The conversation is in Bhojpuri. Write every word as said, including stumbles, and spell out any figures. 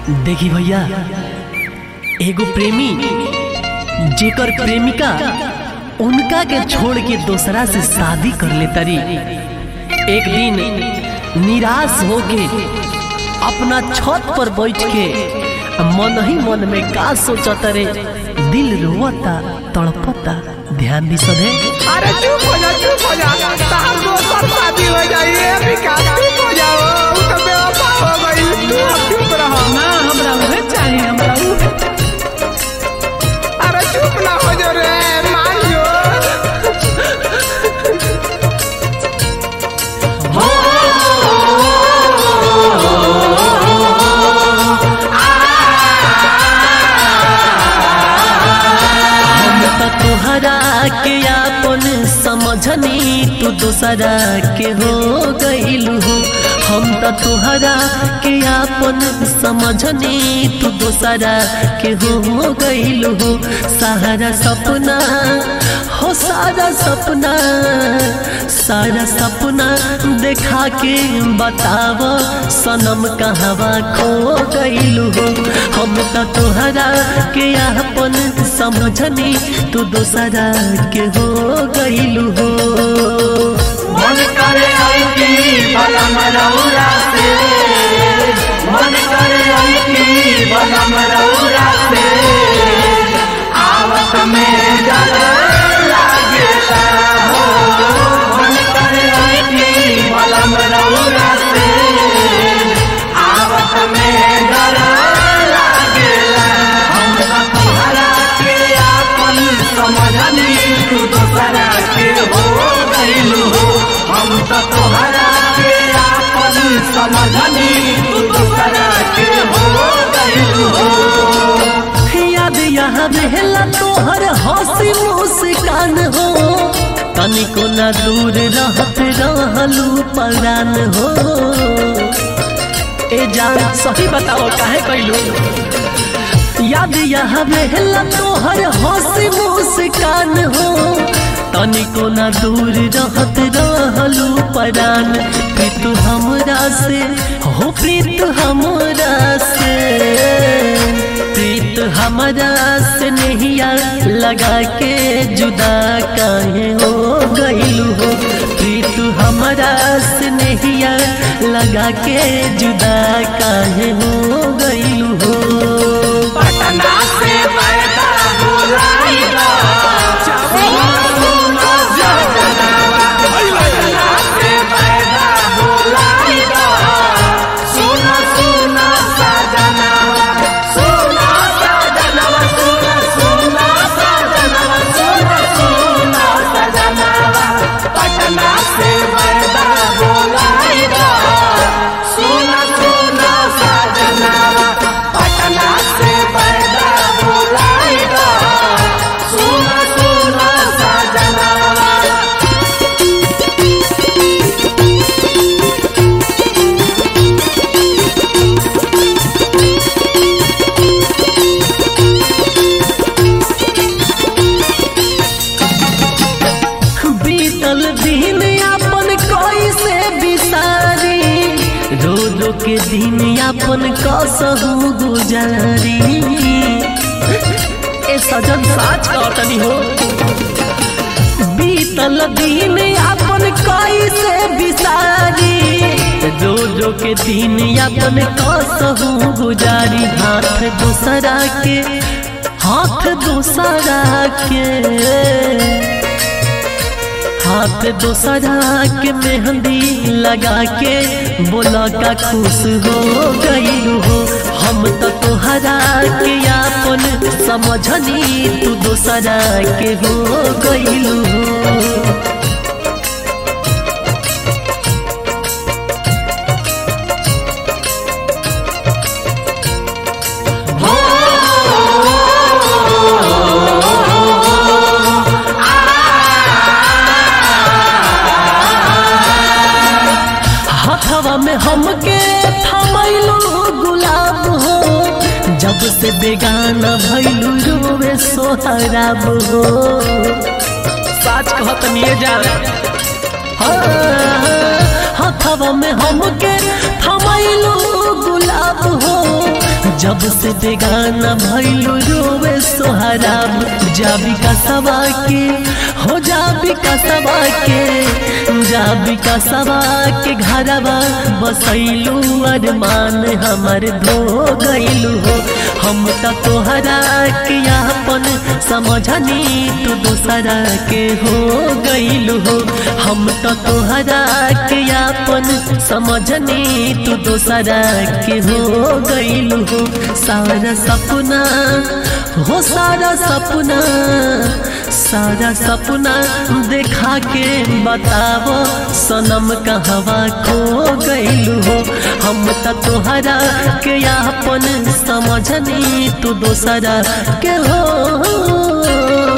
देखी भैया, एगो प्रेमी जेकर प्रेमिका उनका के छोड़ के दूसरा से शादी कर ले तरी, एक दिन निराश होके अपना छत पर बैठ के मन ही मन में का सोचत रे, दिल रोवता तड़पता। ध्यान दी सदे। अरे चुप हो जा, चुप हो जा, तार दोसर शादी हो जाई है विकास, चुप हो जाओ, उ तो बेवफा हो गई, तू चुप रहो ना, हमरा उहे चाहिए, हमरा उहे। अरे चुप ना हो जो रे, मान जो। तोहरा के अपन समझनी तू दूसरा के हो गईलू हो, हम तो तोहरा के अपन समझनी तू दूसरा के हो गईलू हो। सारा सपना हो सारा सपना सारा सपना देखा के बताव सनम कहवा खो गईलू हो, हम तो तोहरा के अपन समझनी तू दूसरा के हो गईलू हो। मन करे आईती बलम रौरा से, मन करे आईती बलम रौरा से, आवत में डर लागेला हो। मन करे आईती बलम रौरा से, आवत में डर लागेला। हम तोहरा के अपन समझनी तू दूसरा के हो गईलू हो, हम तो तोहरा के अपन समझनी तू दूसरा के हो गईलू हो। याद यहाँ रहला तोहर हंसी मुस्कान हो, तनिको न दूर रहत रहलू परान हो। ए जान सही बताओ काहे कैलू। याद यहाँ रहला तोहर हंसी मुस्कान हो, तनिको न दूर रहत रहलू परान। प्रीत हमरा से हो, प्रीत हमरा से, प्रीत हमरा से नहिया लगा के जुदा काहे हो गईलू हो। प्रीत हमरा से नहिया लगा के जुदा काहे हो गईलू हो। पटना से पैदा बुलाइला, सुनो सुनो सजनवा, पटना से पैदा बुलाइला, सुनो सुनो सजनवा, सुनो सजनवा, सुनो सुनो सजनवा, सुनो सुनो सजनवा, पटना से पैदा बुलाइला, सुनो सुनो सजनवा, पटना से पैदा बुलाइला, सुनो सुनो सजनवा। बीतल दिन अपन कैसे बिसारी, रो रो के दिन अपन कसहू गुजारी। ए सजन साच कहतनी हो, बीतल दिन अपन कैसे बिसारी, रो रो के दिन अपन कसहू गुजारी। हाथ दूसरा के हाथ दूसरा के हाथ दूसरा के मेहंदी लगा के बोला का खुश हो गईलू हो। हम तो तोहरा के अपन समझनी तू दूसरा के हो गईलू हो। हवा में हमके थमैलू गुलाब हो, जब से बेगाना भैलू रोवे सोहराब हो। साच कहतनी जा, हथवा में हमके थमैलू गुलाब हो, जब से बेगाना भइलू रोवे सोहराब जाबी का सवा के हो जाबी का सवा के जाबी का सवा के घरवा बसैलू अरमान हमर धो गइलू हो हम त तोहरा के अपन समझनी तू दूसरा के हो गइलू हो हम त तोहरा के अपन समझनी तू दूसरा के हो गइलू हो सारा सपना हो सारा सपना सारा सपना देखा के बतावो सनम कहवा खो गइलू हो हम त तोहरा के अपन समझनी तू दूसरा के हो